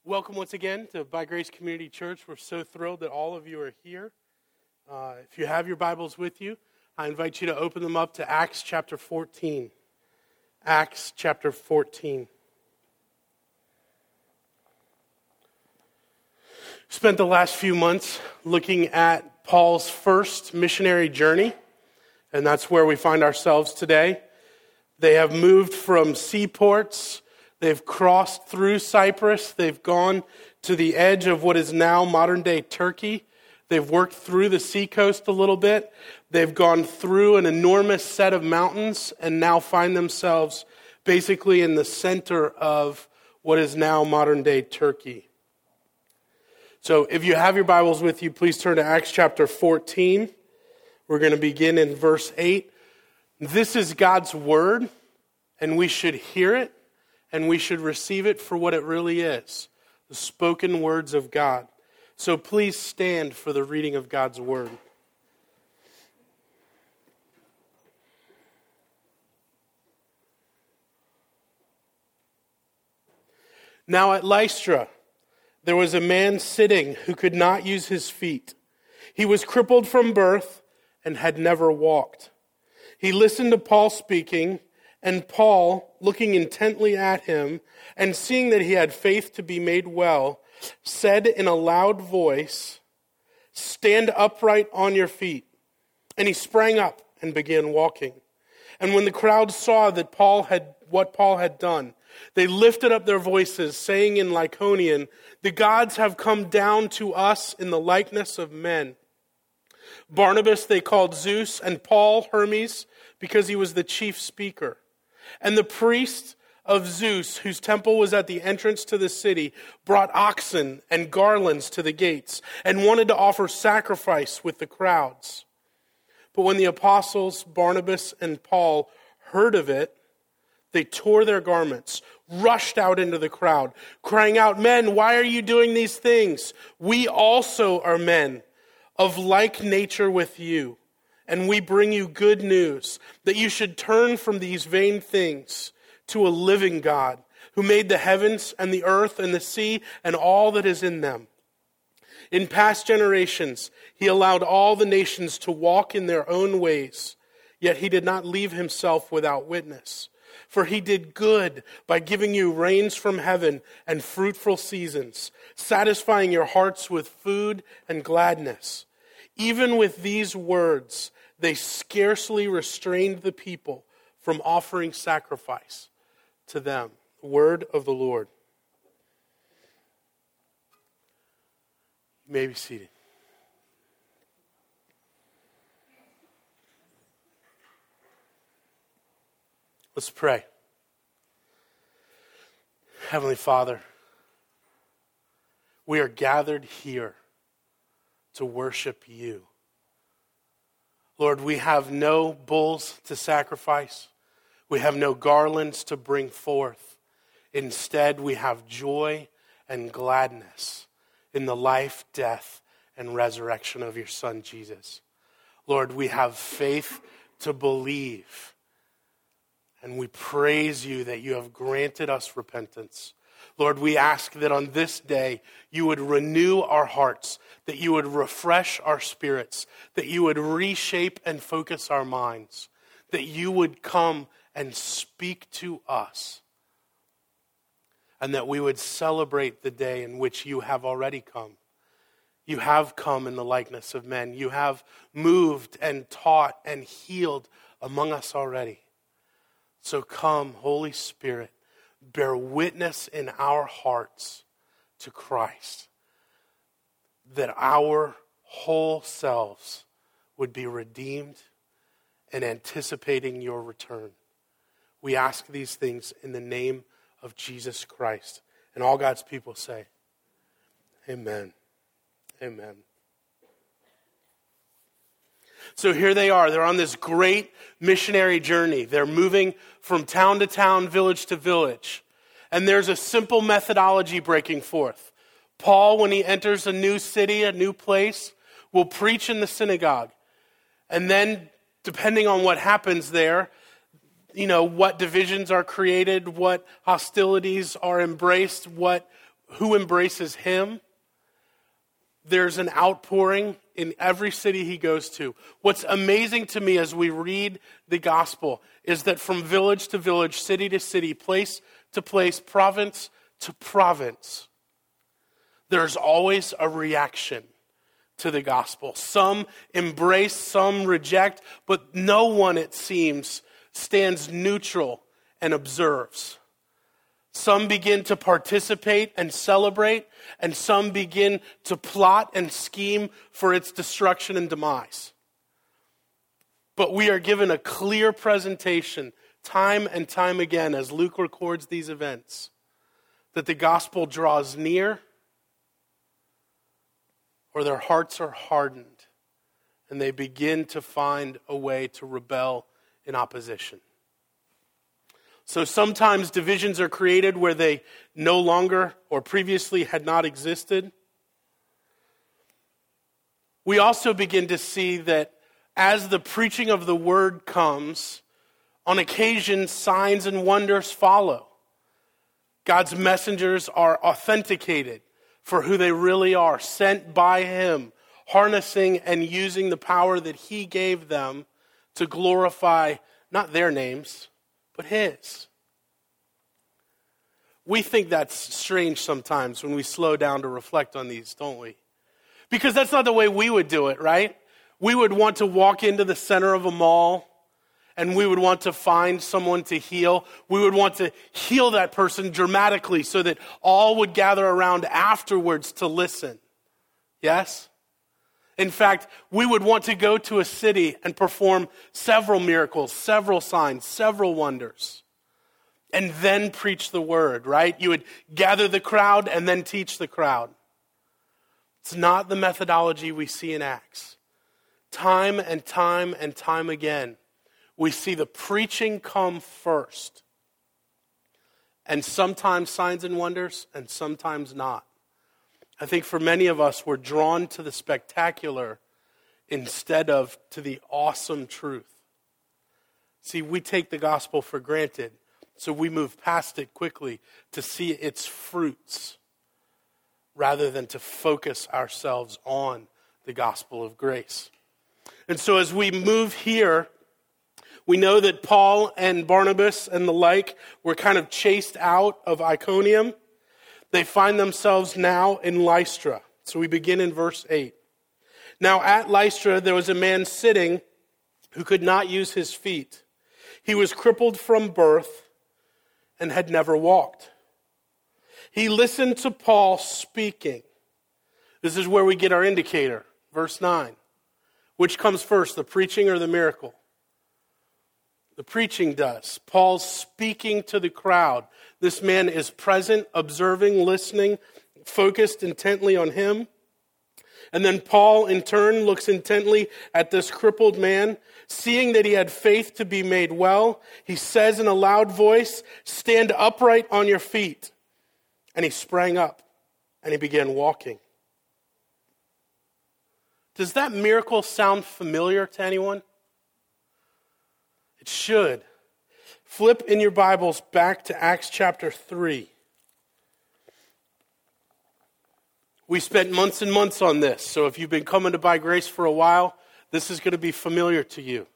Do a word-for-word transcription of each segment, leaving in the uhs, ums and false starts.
Welcome once again to By Grace Community Church. We're so thrilled that all of you are here. Uh, if you have your Bibles with you, I invite you to open them up to Acts chapter fourteen. Acts chapter fourteen. Spent the last few months looking at Paul's first missionary journey, and that's where we find ourselves today. They have moved from seaports. They've crossed through Cyprus. They've gone to the edge of what is now modern-day Turkey. They've worked through the seacoast a little bit. They've gone through an enormous set of mountains and now find themselves basically in the center of what is now modern-day Turkey. So if you have your Bibles with you, please turn to Acts chapter fourteen. We're going to begin in verse eight. This is God's word, and we should hear it. And we should receive it for what it really is, the spoken words of God. So please stand for the reading of God's word. Now at Lystra, there was a man sitting who could not use his feet. He was crippled from birth and had never walked. He listened to Paul speaking, and Paul, looking intently at him and seeing that he had faith to be made well, said in a loud voice, "Stand upright on your feet." And he sprang up and began walking. And when the crowd saw that Paul had what Paul had done, they lifted up their voices, saying in Lycaonian, "The gods have come down to us in the likeness of men." Barnabas they called Zeus, and Paul Hermes, because he was the chief speaker. And the priest of Zeus, whose temple was at the entrance to the city, brought oxen and garlands to the gates and wanted to offer sacrifice with the crowds. But when the apostles Barnabas and Paul heard of it, they tore their garments, rushed out into the crowd, crying out, "Men, why are you doing these things? We also are men of like nature with you. And we bring you good news, that you should turn from these vain things to a living God, who made the heavens and the earth and the sea and all that is in them. In past generations, he allowed all the nations to walk in their own ways, yet he did not leave himself without witness. For he did good by giving you rains from heaven and fruitful seasons, satisfying your hearts with food and gladness. Even with these words, they scarcely restrained the people from offering sacrifice to them." The word of the Lord. You may be seated. Let's pray. Heavenly Father, we are gathered here to worship you. Lord, we have no bulls to sacrifice. We have no garlands to bring forth. Instead, we have joy and gladness in the life, death, and resurrection of your Son, Jesus. Lord, we have faith to believe. And we praise you that you have granted us repentance. Lord, we ask that on this day you would renew our hearts, that you would refresh our spirits, that you would reshape and focus our minds, that you would come and speak to us, and that we would celebrate the day in which you have already come. You have come in the likeness of men. You have moved and taught and healed among us already. So come, Holy Spirit, bear witness in our hearts to Christ, that our whole selves would be redeemed and anticipating your return. We ask these things in the name of Jesus Christ. And all God's people say, amen. Amen. So here they are. They're on this great missionary journey. They're moving from town to town, village to village. And there's a simple methodology breaking forth. Paul, when he enters a new city, a new place, will preach in the synagogue. And then, depending on what happens there, you know, what divisions are created, what hostilities are embraced, what who embraces him, there's an outpouring in every city he goes to. What's amazing to me as we read the gospel is that from village to village, city to city, place to place, province to province, there's always a reaction to the gospel. Some embrace, some reject, but no one, it seems, stands neutral and observes. Some begin to participate and celebrate, and some begin to plot and scheme for its destruction and demise. But we are given a clear presentation, time and time again, as Luke records these events, that the gospel draws near, or their hearts are hardened, and they begin to find a way to rebel in opposition. So sometimes divisions are created where they no longer or previously had not existed. We also begin to see that as the preaching of the word comes, on occasion signs and wonders follow. God's messengers are authenticated for who they really are, sent by him, harnessing and using the power that he gave them to glorify not their names, but his. We think that's strange sometimes when we slow down to reflect on these, don't we? Because that's not the way we would do it, right? We would want to walk into the center of a mall and we would want to find someone to heal. We would want to heal that person dramatically so that all would gather around afterwards to listen. Yes? In fact, we would want to go to a city and perform several miracles, several signs, several wonders, and then preach the word, right? You would gather the crowd and then teach the crowd. It's not the methodology we see in Acts. Time and time and time again, we see the preaching come first. And sometimes signs and wonders, and sometimes not. I think for many of us, we're drawn to the spectacular instead of to the awesome truth. See, we take the gospel for granted, so we move past it quickly to see its fruits rather than to focus ourselves on the gospel of grace. And so as we move here, we know that Paul and Barnabas and the like were kind of chased out of Iconium. They find themselves now in Lystra. So we begin in verse eight. Now at Lystra there was a man sitting who could not use his feet. He was crippled from birth and had never walked. He listened to Paul speaking. This is where we get our indicator. Verse nine. Which comes first, the preaching or the miracle? The preaching does. Paul's speaking to the crowd. This man is present, observing, listening, focused intently on him. And then Paul, in turn, looks intently at this crippled man. Seeing that he had faith to be made well, he says in a loud voice, "Stand upright on your feet." And he sprang up and he began walking. Does that miracle sound familiar to anyone? It should. Flip in your Bibles back to Acts chapter three. We spent months and months on this, so if you've been coming to By Grace for a while, this is going to be familiar to you.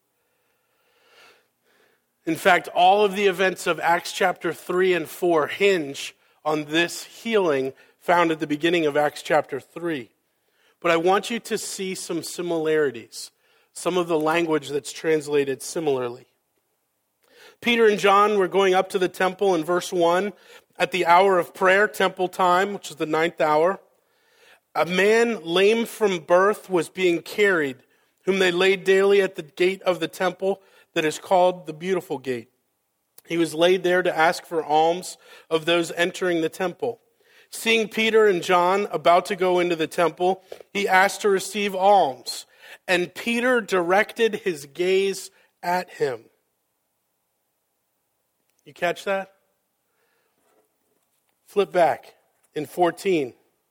In fact, all of the events of Acts chapter three and four hinge on this healing found at the beginning of Acts chapter three. But I want you to see some similarities, some of the language that's translated similarly. Peter and John were going up to the temple in verse one at the hour of prayer, temple time, which is the ninth hour. A man lame from birth was being carried, whom they laid daily at the gate of the temple that is called the Beautiful Gate. He was laid there to ask for alms of those entering the temple. Seeing Peter and John about to go into the temple, he asked to receive alms. And Peter directed his gaze at him. You catch that? Flip back in fourteen.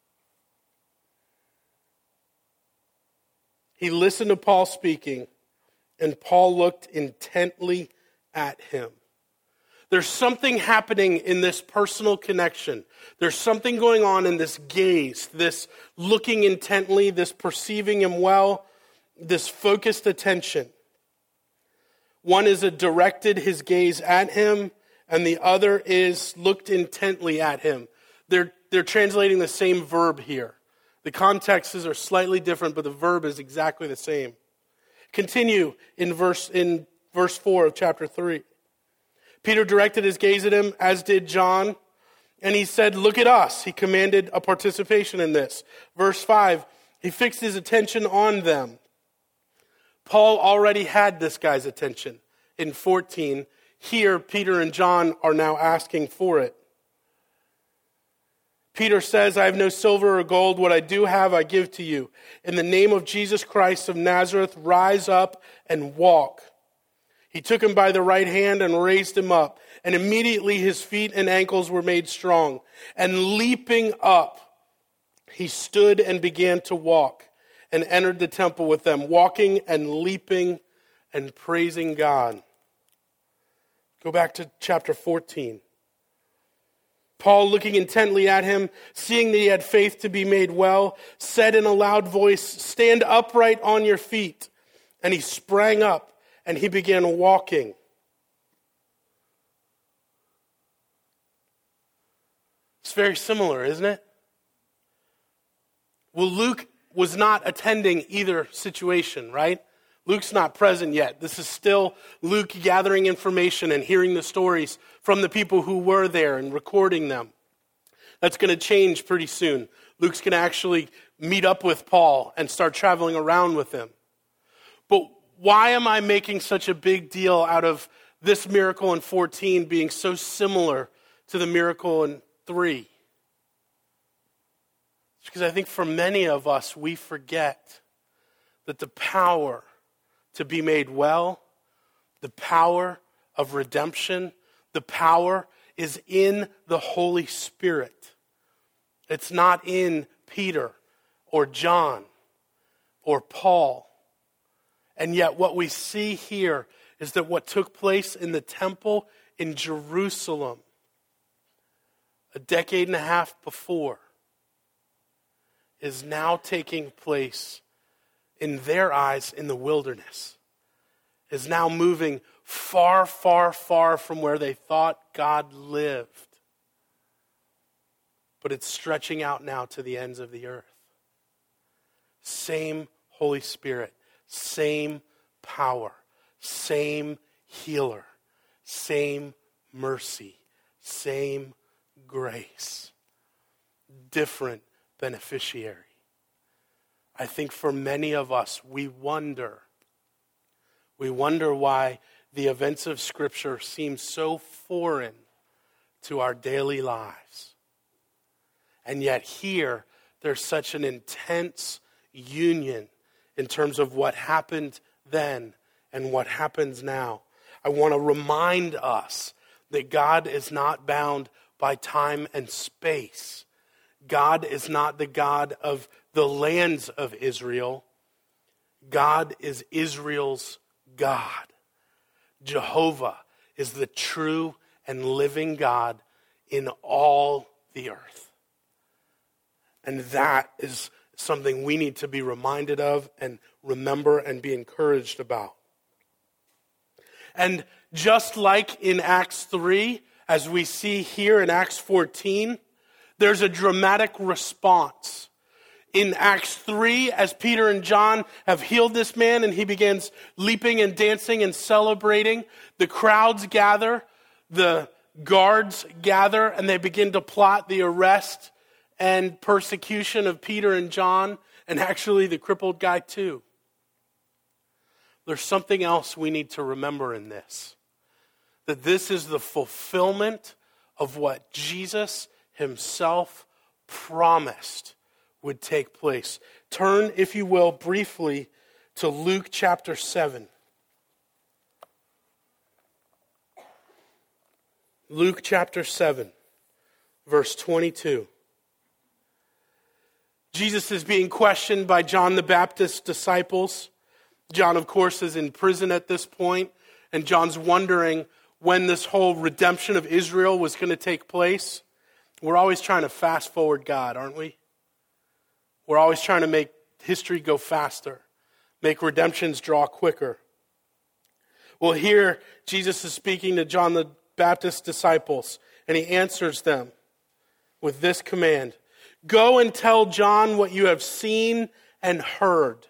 He listened to Paul speaking, and Paul looked intently at him. There's something happening in this personal connection. There's something going on in this gaze, this looking intently, this perceiving him well, this focused attention. One is a directed his gaze at him, and the other is looked intently at him. They're, they're translating the same verb here. The contexts are slightly different, but the verb is exactly the same. Continue in verse, in verse four of chapter three. Peter directed his gaze at him, as did John, and he said, "Look at us." He commanded a participation in this. Verse five, he fixed his attention on them. Paul already had this guy's attention in fourteen. Here, Peter and John are now asking for it. Peter says, "I have no silver or gold. What I do have, I give to you. In the name of Jesus Christ of Nazareth, rise up and walk." He took him by the right hand and raised him up. And immediately his feet and ankles were made strong. And leaping up, he stood and began to walk and entered the temple with them, walking and leaping and praising God. Go back to chapter fourteen. Paul, looking intently at him, seeing that he had faith to be made well, said in a loud voice, "Stand upright on your feet." And he sprang up and he began walking. It's very similar, isn't it? Well, Luke was not attending either situation, right? Luke's not present yet. This is still Luke gathering information and hearing the stories from the people who were there and recording them. That's going to change pretty soon. Luke's going to actually meet up with Paul and start traveling around with him. But why am I making such a big deal out of this miracle in fourteen being so similar to the miracle in three? It's because I think for many of us, we forget that the power to be made well, the power of redemption, the power is in the Holy Spirit. It's not in Peter or John or Paul. And yet what we see here is that what took place in the temple in Jerusalem a decade and a half before is now taking place in their eyes in the wilderness, is now moving far, far, far from where they thought God lived. But it's stretching out now to the ends of the earth. Same Holy Spirit, same power, same healer, same mercy, same grace, different beneficiary. I think for many of us, we wonder, we wonder why the events of Scripture seem so foreign to our daily lives. And yet here, there's such an intense union in terms of what happened then and what happens now. I want to remind us that God is not bound by time and space. God is not the God of the lands of Israel. God is Israel's God. Jehovah is the true and living God in all the earth. And that is something we need to be reminded of and remember and be encouraged about. And just like in Acts three, as we see here in Acts fourteen, there's a dramatic response. In Acts three, as Peter and John have healed this man and he begins leaping and dancing and celebrating, the crowds gather, the guards gather, and they begin to plot the arrest and persecution of Peter and John, and actually the crippled guy too. There's something else we need to remember in this. That this is the fulfillment of what Jesus himself promised would take place. Turn, if you will, briefly to Luke chapter seven. Luke chapter seven, verse twenty-two. Jesus is being questioned by John the Baptist's disciples. John, of course, is in prison at this point, and John's wondering when this whole redemption of Israel was going to take place, we're always trying to fast forward God, aren't we? We're always trying to make history go faster, make redemptions draw quicker. Well, here Jesus is speaking to John the Baptist's disciples, and he answers them with this command: go and tell John what you have seen and heard.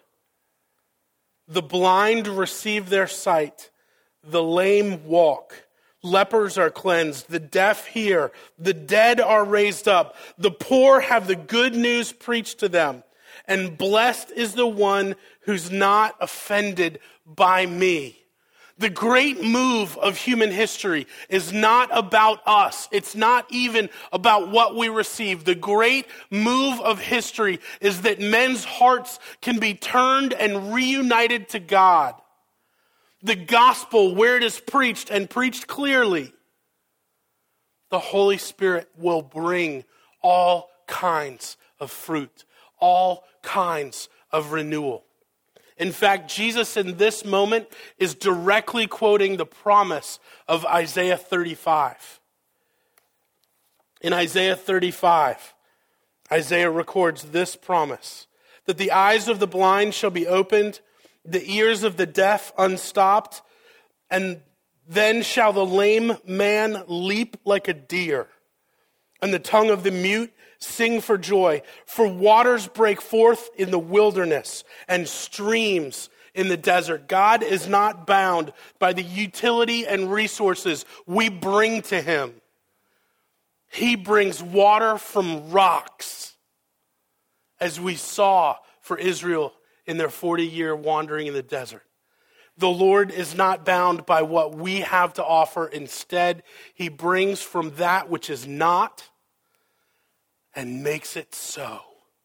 The blind receive their sight, the lame walk, lepers are cleansed, the deaf hear, the dead are raised up, the poor have the good news preached to them, and blessed is the one who's not offended by me. The great move of human history is not about us. It's not even about what we receive. The great move of history is that men's hearts can be turned and reunited to God. The gospel, where it is preached and preached clearly, the Holy Spirit will bring all kinds of fruit, all kinds of renewal. In fact, Jesus in this moment is directly quoting the promise of Isaiah thirty-five. In Isaiah thirty-five, Isaiah records this promise: that the eyes of the blind shall be opened, the ears of the deaf unstopped, and then shall the lame man leap like a deer, and the tongue of the mute sing for joy. For waters break forth in the wilderness and streams in the desert. God is not bound by the utility and resources we bring to him. He brings water from rocks, as we saw for Israel in their forty-year wandering in the desert. The Lord is not bound by what we have to offer. Instead, he brings from that which is not and makes it so.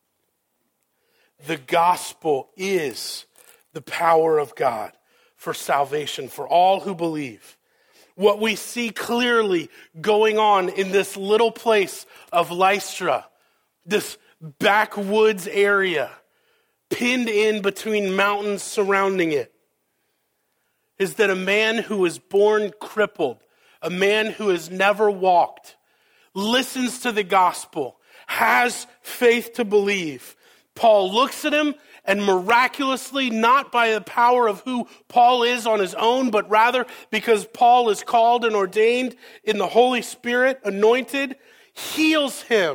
The gospel is the power of God for salvation for all who believe. What we see clearly going on in this little place of Lystra, this backwoods area, pinned in between mountains surrounding it, is that a man who was born crippled, a man who has never walked, listens to the gospel, has faith to believe. Paul looks at him and miraculously, not by the power of who Paul is on his own, but rather because Paul is called and ordained in the Holy Spirit, anointed, heals him.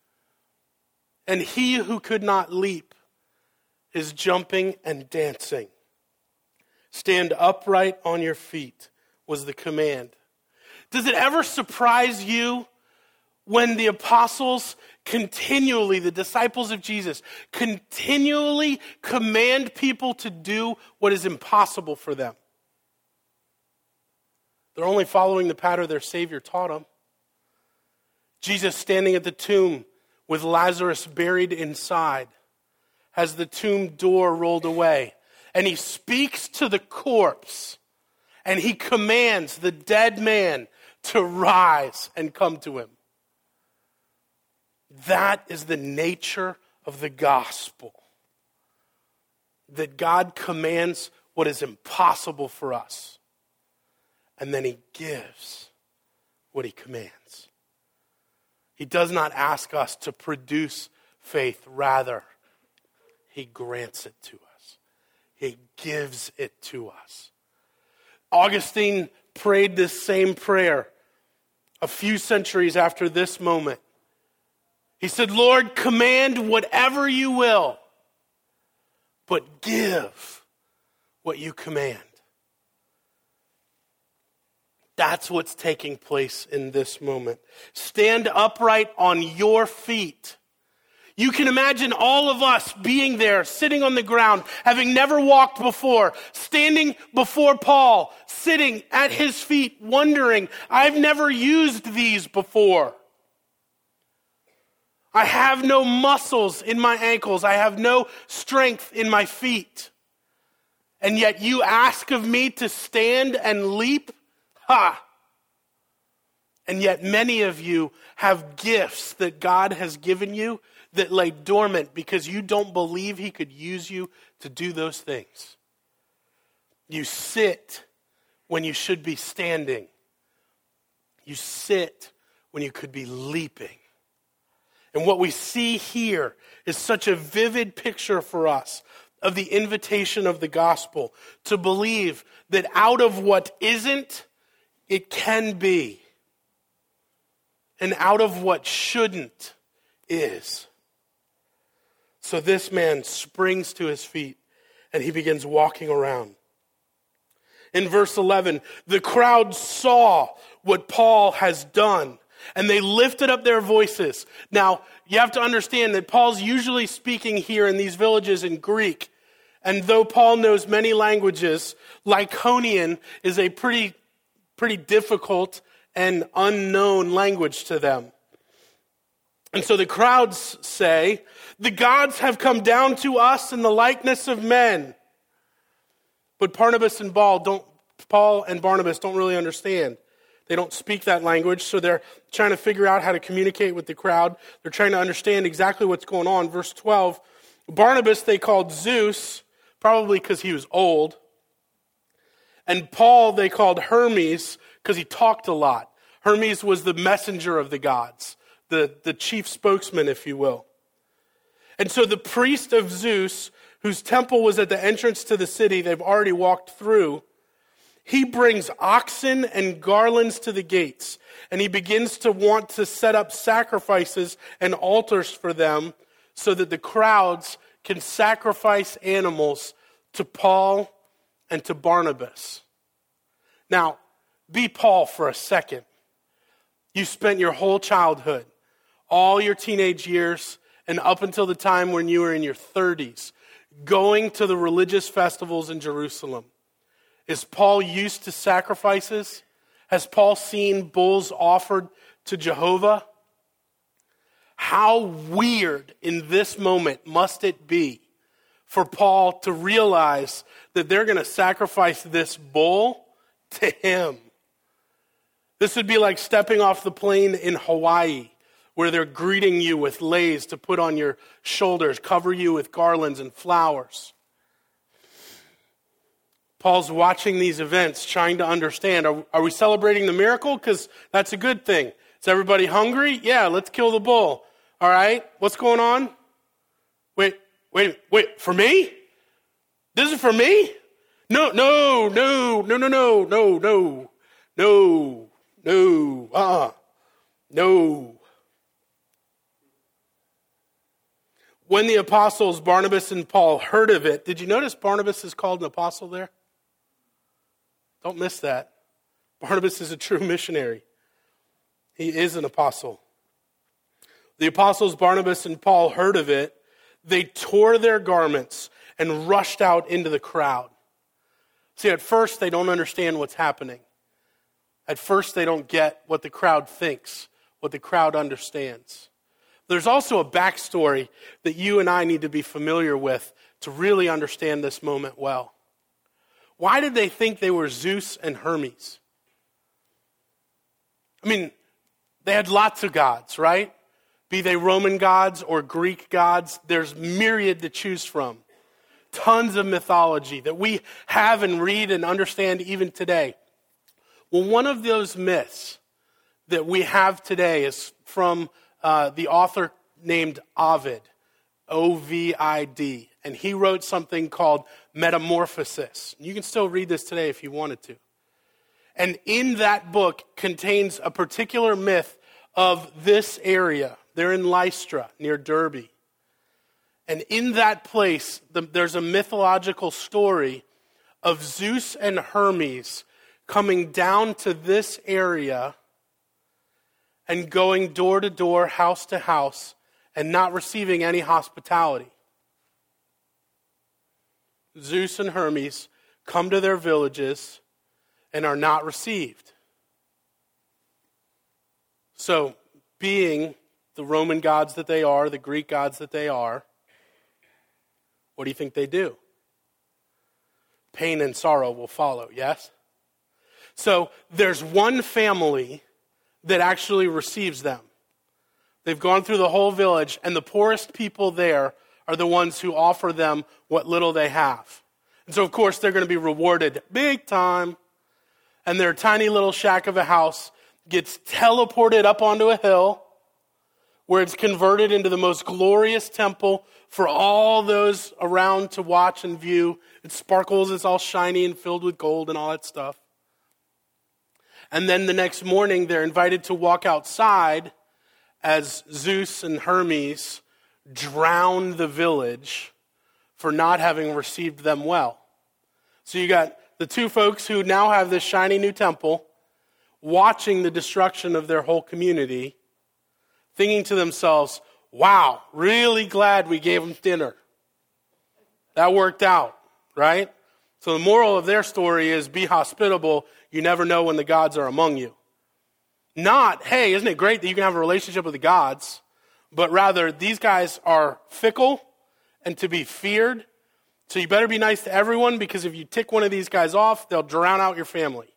And he who could not leap is jumping and dancing. Stand upright on your feet was the command. Does it ever surprise you when the apostles continually, the disciples of Jesus, continually command people to do what is impossible for them? They're only following the pattern their Savior taught them. Jesus standing at the tomb with Lazarus buried inside, has the tomb door rolled away, and he speaks to the corpse, and he commands the dead man to rise and come to him. That is the nature of the gospel. That God commands what is impossible for us, and then he gives what he commands. He does not ask us to produce faith. Rather, he grants it to us. He gives it to us. Augustine prayed this same prayer a few centuries after this moment. He said, Lord, command whatever you will, but give what you command. That's what's taking place in this moment. Stand upright on your feet. You can imagine all of us being there, sitting on the ground, having never walked before, standing before Paul, sitting at his feet, wondering, I've never used these before. I have no muscles in my ankles. I have no strength in my feet. And yet you ask of me to stand and leap? Ha! And yet many of you have gifts that God has given you that lay dormant because you don't believe he could use you to do those things. You sit when you should be standing. You sit when you could be leaping. And what we see here is such a vivid picture for us of the invitation of the gospel to believe that out of what isn't, it can be. And out of what shouldn't is. So this man springs to his feet and he begins walking around. In verse eleven, the crowd saw what Paul has done, and they lifted up their voices. Now, you have to understand that Paul's usually speaking here in these villages in Greek. And though Paul knows many languages, Lycaonian is a pretty, pretty difficult and unknown language to them. And so the crowds say, the gods have come down to us in the likeness of men. But Barnabas and Paul don't, Paul and Barnabas don't really understand. They don't speak that language, so they're trying to figure out how to communicate with the crowd. They're trying to understand exactly what's going on. Verse twelve, Barnabas they called Zeus, probably because he was old. And Paul they called Hermes because he talked a lot. Hermes was the messenger of the gods, the, the chief spokesman, if you will. And so the priest of Zeus, whose temple was at the entrance to the city they've already walked through, he brings oxen and garlands to the gates, and he begins to want to set up sacrifices and altars for them so that the crowds can sacrifice animals to Paul and to Barnabas. Now, be Paul for a second. You spent your whole childhood, all your teenage years, and up until the time when you were in your thirties, going to the religious festivals in Jerusalem. Is Paul used to sacrifices? Has Paul seen bulls offered to Jehovah? How weird in this moment must it be for Paul to realize that they're going to sacrifice this bull to him? This would be like stepping off the plane in Hawaii, where they're greeting you with leis to put on your shoulders, cover you with garlands and flowers. Paul's watching these events, trying to understand, are, are we celebrating the miracle? Because that's a good thing. Is everybody hungry? Yeah, let's kill the bull. All right, what's going on? Wait, wait, wait, for me? This is for me? No, no, no, no, no, no, no, no, no, no, uh-uh, no. When the apostles Barnabas and Paul heard of it, did you notice Barnabas is called an apostle there? Don't miss that. Barnabas is a true missionary. He is an apostle. The apostles Barnabas and Paul heard of it. They tore their garments and rushed out into the crowd. See, at first they don't understand what's happening. At first they don't get what the crowd thinks, what the crowd understands. There's also a backstory that you and I need to be familiar with to really understand this moment well. Why did they think they were Zeus and Hermes? I mean, they had lots of gods, right? Be they Roman gods or Greek gods, there's myriad to choose from. Tons of mythology that we have and read and understand even today. Well, one of those myths that we have today is from uh, the author named Ovid, O V I D. And he wrote something called Metamorphosis. You can still read this today if you wanted to. And in that book contains a particular myth of this area. They're in Lystra, near Derbe. And in that place, the, there's a mythological story of Zeus and Hermes coming down to this area and going door to door, house to house, and not receiving any hospitality. Zeus and Hermes come to their villages and are not received. So, being the Roman gods that they are, the Greek gods that they are, what do you think they do? Pain and sorrow will follow, yes? So, there's one family that actually receives them. They've gone through the whole village, and the poorest people there are the ones who offer them what little they have. And so, of course, they're going to be rewarded big time. And their tiny little shack of a house gets teleported up onto a hill where it's converted into the most glorious temple for all those around to watch and view. It sparkles, it's all shiny and filled with gold and all that stuff. And then the next morning, they're invited to walk outside as Zeus and Hermes drown the village for not having received them well. So you got the two folks who now have this shiny new temple watching the destruction of their whole community, thinking to themselves, wow, really glad we gave them dinner. That worked out, right? So the moral of their story is be hospitable. You never know when the gods are among you. Not, hey, isn't it great that you can have a relationship with the gods? But rather, these guys are fickle and to be feared. So you better be nice to everyone, because if you tick one of these guys off, they'll drown out your family.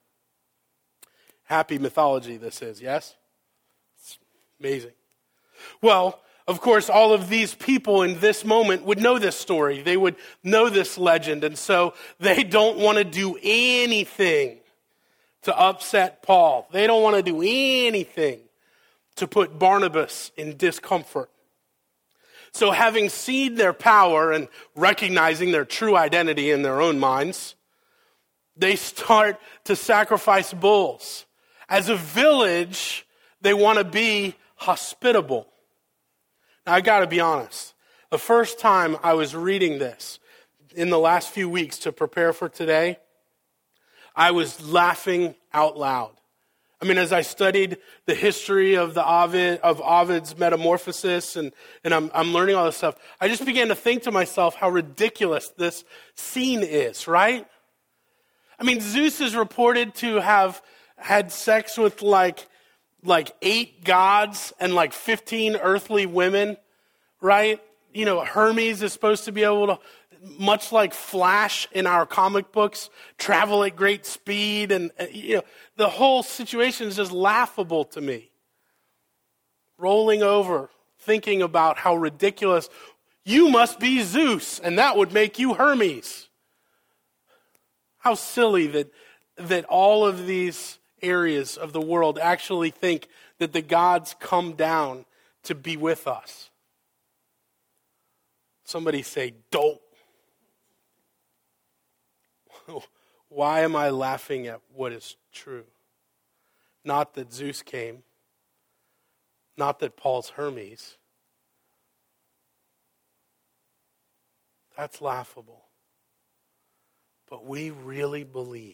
Happy mythology this is, yes? It's amazing. Well, of course, all of these people in this moment would know this story. They would know this legend. And so they don't want to do anything to upset Paul. They don't want to do anything to put Barnabas in discomfort. So having seen their power and recognizing their true identity in their own minds, they start to sacrifice bulls. As a village, they want to be hospitable. Now, I got to be honest. The first time I was reading this in the last few weeks to prepare for today, I was laughing out loud. I mean, as I studied the history of the Ovid, of Ovid's Metamorphosis, and, and I'm, I'm learning all this stuff, I just began to think to myself how ridiculous this scene is, right? I mean, Zeus is reported to have had sex with like, like eight gods and like fifteen earthly women, right? You know, Hermes is supposed to be able to, much like Flash in our comic books, travel at great speed. And, you know, the whole situation is just laughable to me. Rolling over, thinking about how ridiculous, you must be Zeus, and that would make you Hermes. How silly that that all of these areas of the world actually think that the gods come down to be with us. Somebody say, dope. Why am I laughing at what is true? Not that Zeus came. Not that Paul's Hermes. That's laughable. But we really believe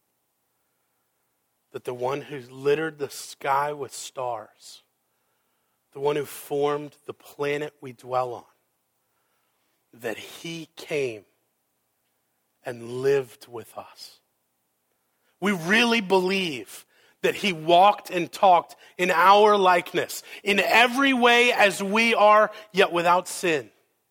that the one who littered the sky with stars, the one who formed the planet we dwell on, that he came and lived with us. We really believe that he walked and talked in our likeness, in every way as we are, yet without sin.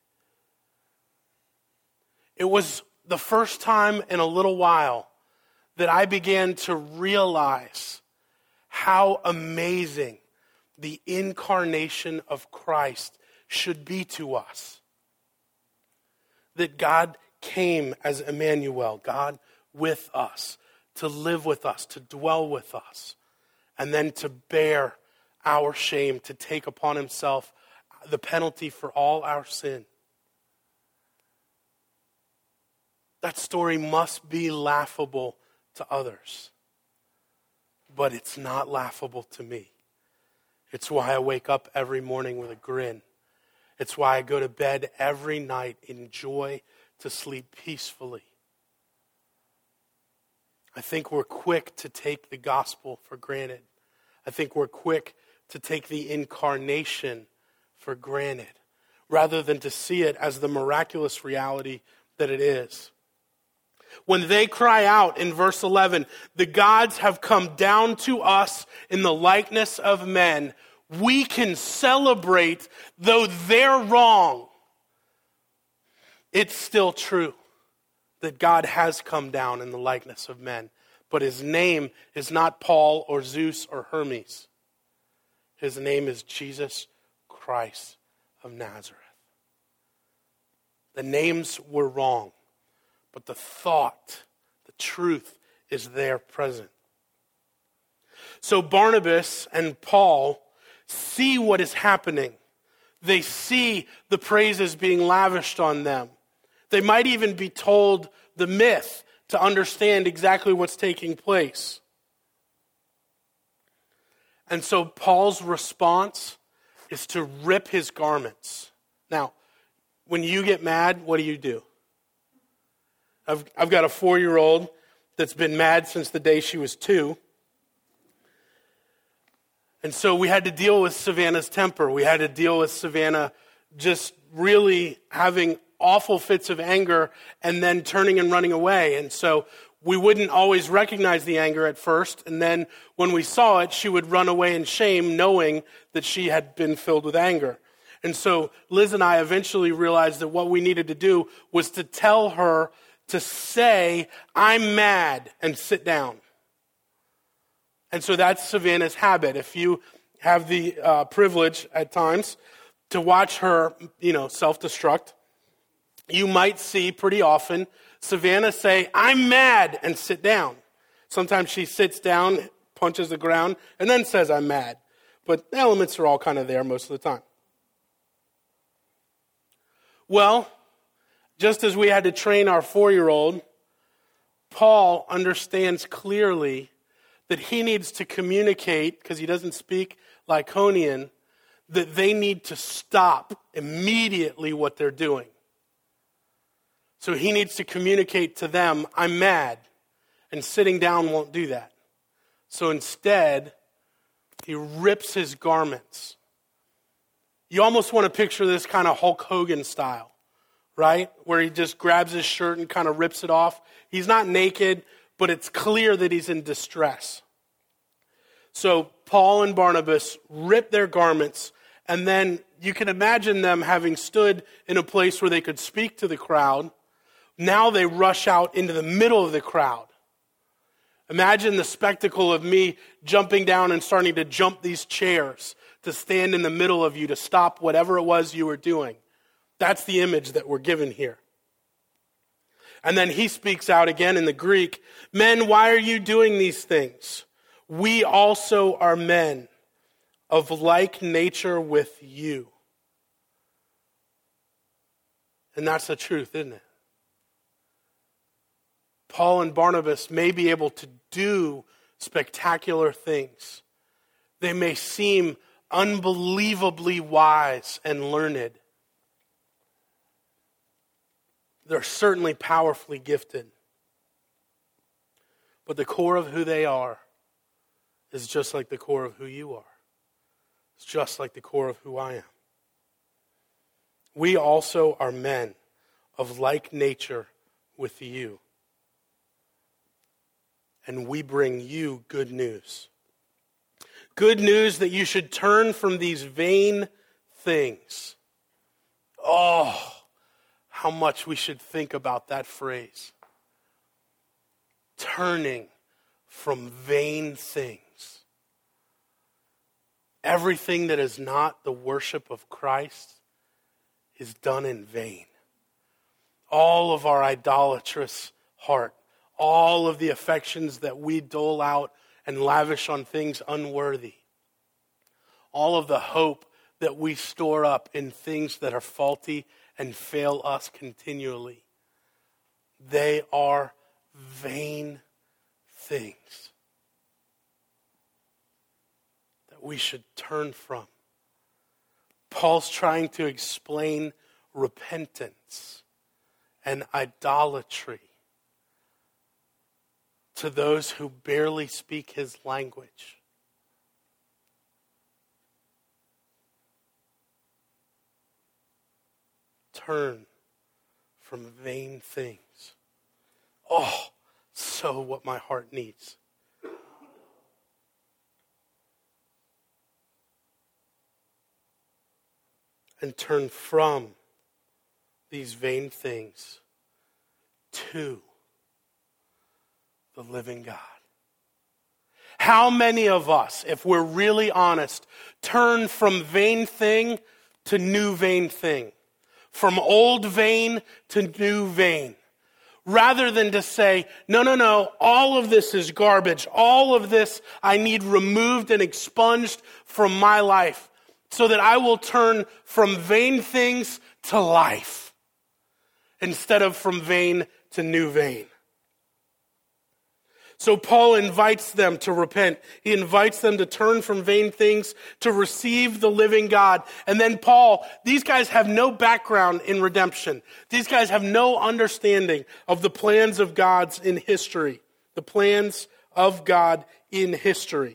It was the first time in a little while that I began to realize how amazing the incarnation of Christ should be to us. That God came as Emmanuel, God with us, to live with us, to dwell with us, and then to bear our shame, to take upon himself the penalty for all our sin. That story must be laughable to others, but it's not laughable to me. It's why I wake up every morning with a grin. It's why I go to bed every night in joy to sleep peacefully. I think we're quick to take the gospel for granted. I think we're quick to take the incarnation for granted, rather than to see it as the miraculous reality that it is. When they cry out in verse eleven, the gods have come down to us in the likeness of men, we can celebrate, though they're wrong. It's still true that God has come down in the likeness of men, but his name is not Paul or Zeus or Hermes. His name is Jesus Christ of Nazareth. The names were wrong, but the thought, the truth is there present. So Barnabas and Paul see what is happening. They see the praises being lavished on them. They might even be told the myth to understand exactly what's taking place. And so Paul's response is to rip his garments. Now, when you get mad, what do you do? I've, I've got a four-year-old that's been mad since the day she was two. And so we had to deal with Savannah's temper. We had to deal with Savannah just really having awful fits of anger and then turning and running away. And so we wouldn't always recognize the anger at first. And then when we saw it, she would run away in shame, knowing that she had been filled with anger. And so Liz and I eventually realized that what we needed to do was to tell her to say, "I'm mad," and sit down. And so that's Savannah's habit. If you have the uh, privilege at times to watch her, you know, self-destruct, you might see pretty often Savannah say, "I'm mad," and sit down. Sometimes she sits down, punches the ground, and then says, "I'm mad." But the elements are all kind of there most of the time. Well, just as we had to train our four-year-old, Paul understands clearly that he needs to communicate, because he doesn't speak Lycaonian, that they need to stop immediately what they're doing. So he needs to communicate to them, "I'm mad," and sitting down won't do that. So instead, he rips his garments. You almost want to picture this kind of Hulk Hogan style, right? Where he just grabs his shirt and kind of rips it off. He's not naked, but it's clear that he's in distress. So Paul and Barnabas rip their garments, and then you can imagine them having stood in a place where they could speak to the crowd. Now they rush out into the middle of the crowd. Imagine the spectacle of me jumping down and starting to jump these chairs to stand in the middle of you to stop whatever it was you were doing. That's the image that we're given here. And then he speaks out again in the Greek, "Men, why are you doing these things? We also are men of like nature with you." And that's the truth, isn't it? Paul and Barnabas may be able to do spectacular things. They may seem unbelievably wise and learned. They're certainly powerfully gifted. But the core of who they are is just like the core of who you are. It's just like the core of who I am. We also are men of like nature with you. And we bring you good news. Good news that you should turn from these vain things. Oh, how much we should think about that phrase. Turning from vain things. Everything that is not the worship of Christ is done in vain. All of our idolatrous heart, all of the affections that we dole out and lavish on things unworthy, all of the hope that we store up in things that are faulty and fail us continually, they are vain things that we should turn from. Paul's trying to explain repentance and idolatry to those who barely speak his language. Turn from vain things. Oh, so what my heart needs. And turn from these vain things to the living God. How many of us, if we're really honest, turn from vain thing to new vain thing? From old vein to new vein. rather than to say, no, no, no, all of this is garbage. All of this I need removed and expunged from my life so that I will turn from vain things to life instead of from vain to new vein. So Paul invites them to repent. He invites them to turn from vain things, to receive the living God. And then Paul, these guys have no background in redemption. These guys have no understanding of the plans of God's in history. The plans of God in history.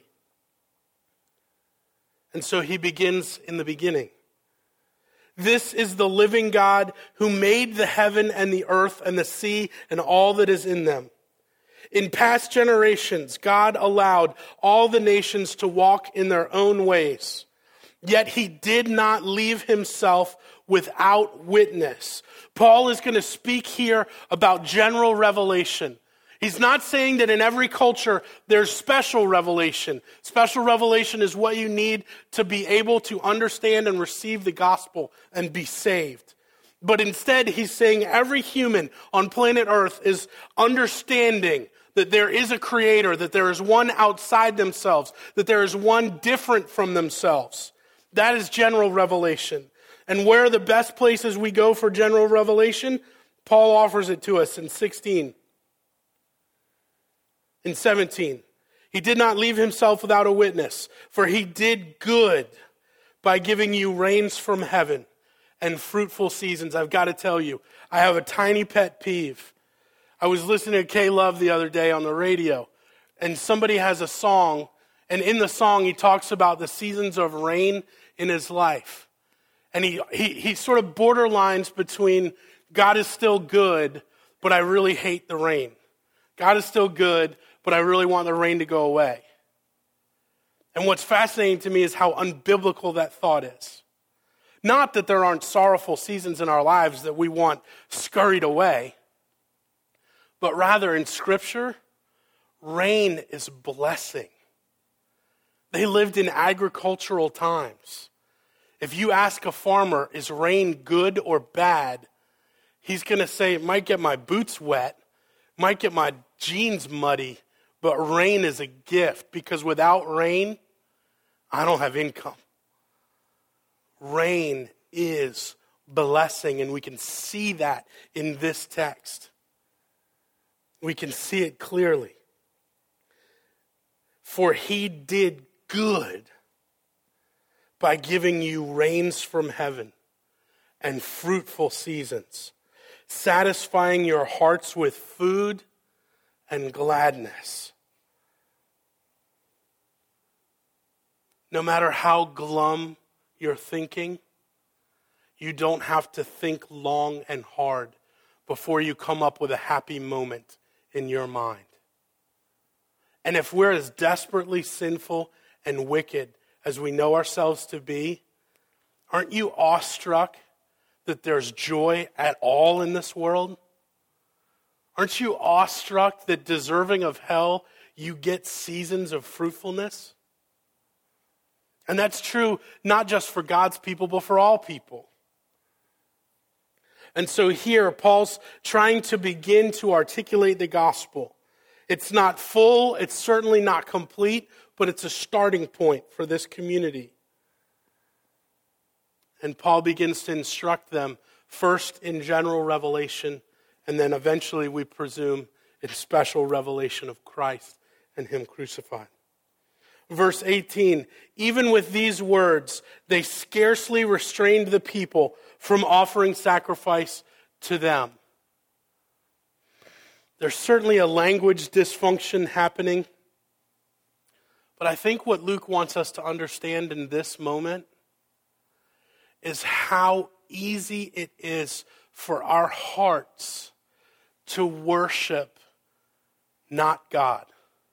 And so he begins in the beginning. This is the living God who made the heaven and the earth and the sea and all that is in them. In past generations, God allowed all the nations to walk in their own ways. Yet he did not leave himself without witness. Paul is going to speak here about general revelation. He's not saying that in every culture there's special revelation. Special revelation is what you need to be able to understand and receive the gospel and be saved. But instead, he's saying every human on planet Earth is understanding that there is a creator, that there is one outside themselves, that there is one different from themselves. That is general revelation. And where are the best places we go for general revelation? Paul offers it to us in sixteen. In seventeen. He did not leave himself without a witness, for he did good by giving you rains from heaven and fruitful seasons. I've got to tell you, I have a tiny pet peeve. I was listening to K-Love the other day on the radio, and somebody has a song, and in the song he talks about the seasons of rain in his life. And he, he, he sort of borderlines between God is still good, but I really hate the rain. God is still good, but I really want the rain to go away. And what's fascinating to me is how unbiblical that thought is. Not that there aren't sorrowful seasons in our lives that we want scurried away, but rather in Scripture, rain is blessing. They lived in agricultural times. If you ask a farmer, is rain good or bad? He's going to say, it might get my boots wet, might get my jeans muddy, but rain is a gift, because without rain, I don't have income. Rain is blessing, and we can see that in this text. We can see it clearly. For he did good by giving you rains from heaven and fruitful seasons, satisfying your hearts with food and gladness. No matter how glum you're thinking, you don't have to think long and hard before you come up with a happy moment in your mind. And if we're as desperately sinful and wicked as we know ourselves to be, aren't you awestruck that there's joy at all in this world? Aren't you awestruck that deserving of hell, you get seasons of fruitfulness? And that's true not just for God's people, but for all people. And so here, Paul's trying to begin to articulate the gospel. It's not full, it's certainly not complete, but it's a starting point for this community. And Paul begins to instruct them, first in general revelation, and then eventually, we presume, in special revelation of Christ and him crucified. Verse eighteen, even with these words, they scarcely restrained the people from offering sacrifice to them. There's certainly a language dysfunction happening, but I think what Luke wants us to understand in this moment is how easy it is for our hearts to worship not God.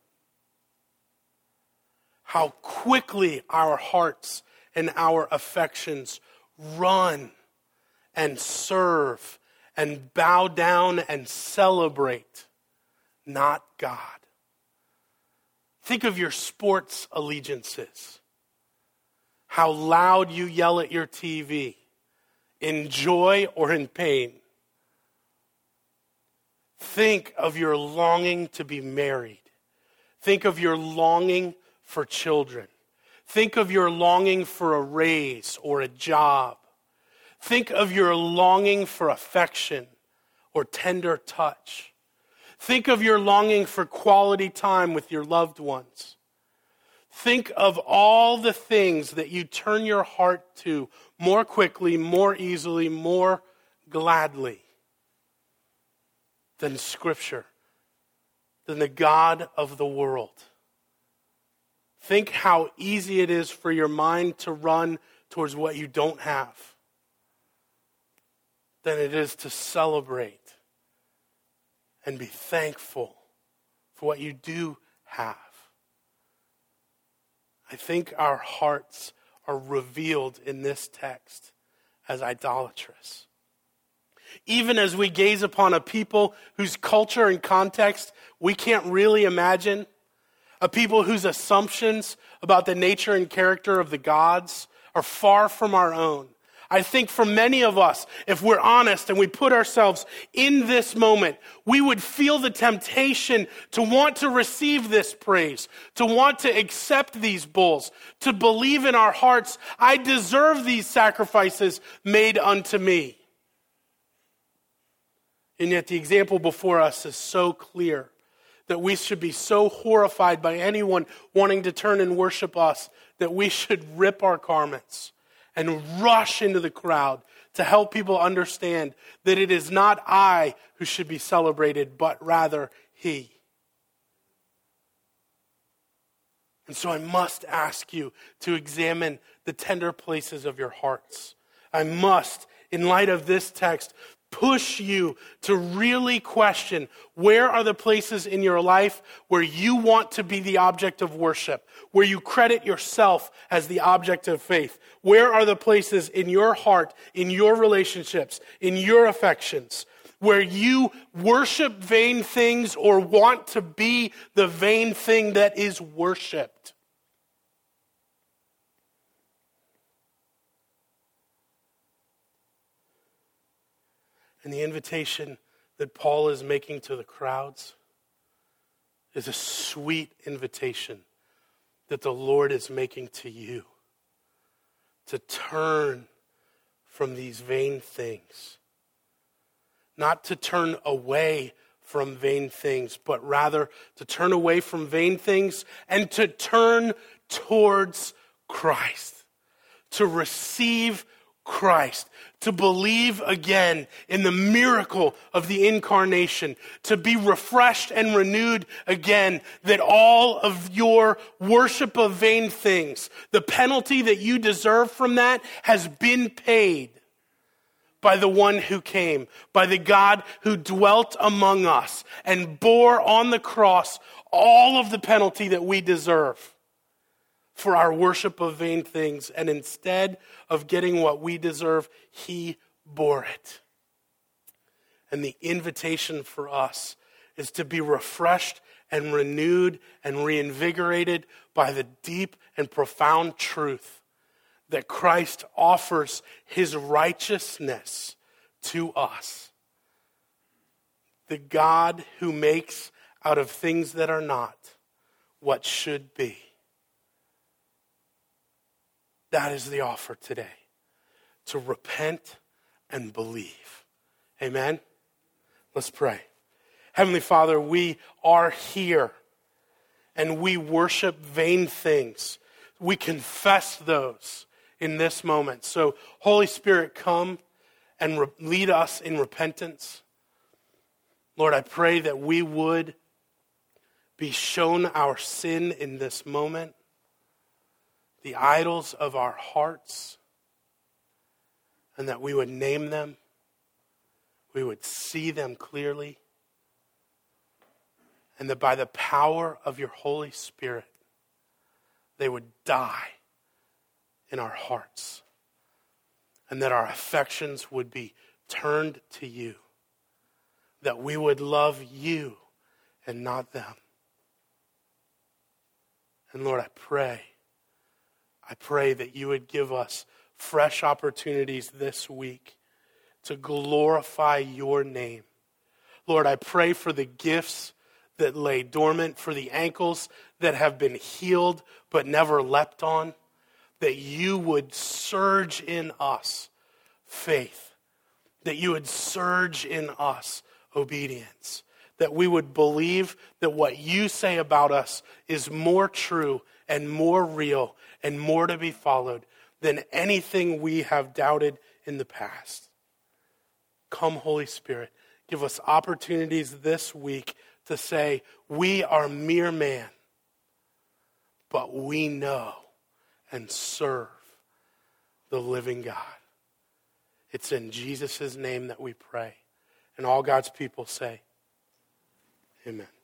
How quickly our hearts and our affections run and serve and bow down and celebrate not God. Think of your sports allegiances. How loud you yell at your T V, in joy or in pain. Think of your longing to be married. Think of your longing for children. Think of your longing for a raise or a job. Think of your longing for affection or tender touch. Think of your longing for quality time with your loved ones. Think of all the things that you turn your heart to more quickly, more easily, more gladly than Scripture, than the God of the world. Think how easy it is for your mind to run towards what you don't have than it is to celebrate and be thankful for what you do have. I think our hearts are revealed in this text as idolatrous. Even as we gaze upon a people whose culture and context we can't really imagine, a people whose assumptions about the nature and character of the gods are far from our own. I think for many of us, if we're honest and we put ourselves in this moment, we would feel the temptation to want to receive this praise, to want to accept these bulls, to believe in our hearts, I deserve these sacrifices made unto me. And yet the example before us is so clear that we should be so horrified by anyone wanting to turn and worship us that we should rip our garments and rush into the crowd to help people understand that it is not I who should be celebrated, but rather He. And so I must ask you to examine the tender places of your hearts. I must, in light of this text, push you to really question, where are the places in your life where you want to be the object of worship, where you credit yourself as the object of faith? Where are the places in your heart, in your relationships, in your affections, where you worship vain things or want to be the vain thing that is worshiped? And the invitation that Paul is making to the crowds is a sweet invitation that the Lord is making to you to turn from these vain things. Not to turn away from vain things, but rather to turn away from vain things and to turn towards Christ, to receive Christ, to believe again in the miracle of the incarnation, to be refreshed and renewed again, that all of your worship of vain things, the penalty that you deserve from that has been paid by the one who came, by the God who dwelt among us and bore on the cross all of the penalty that we deserve for our worship of vain things, and instead of getting what we deserve, He bore it. And the invitation for us is to be refreshed and renewed and reinvigorated by the deep and profound truth that Christ offers His righteousness to us. The God who makes out of things that are not what should be. That is the offer today, to repent and believe. Amen? Let's pray. Heavenly Father, we are here and we worship vain things. We confess those in this moment. So, Holy Spirit, come and re- lead us in repentance. Lord, I pray that we would be shown our sin in this moment, the idols of our hearts, and that we would name them, we would see them clearly, and that by the power of your Holy Spirit, they would die in our hearts, and that our affections would be turned to you, that we would love you and not them. And Lord, I pray I pray that you would give us fresh opportunities this week to glorify your name. Lord, I pray for the gifts that lay dormant, for the ankles that have been healed but never leapt on, that you would surge in us faith, that you would surge in us obedience, that we would believe that what you say about us is more true and more real and more to be followed than anything we have doubted in the past. Come, Holy Spirit, give us opportunities this week to say, we are mere man, but we know and serve the living God. It's in Jesus' name that we pray. And all God's people say, amen.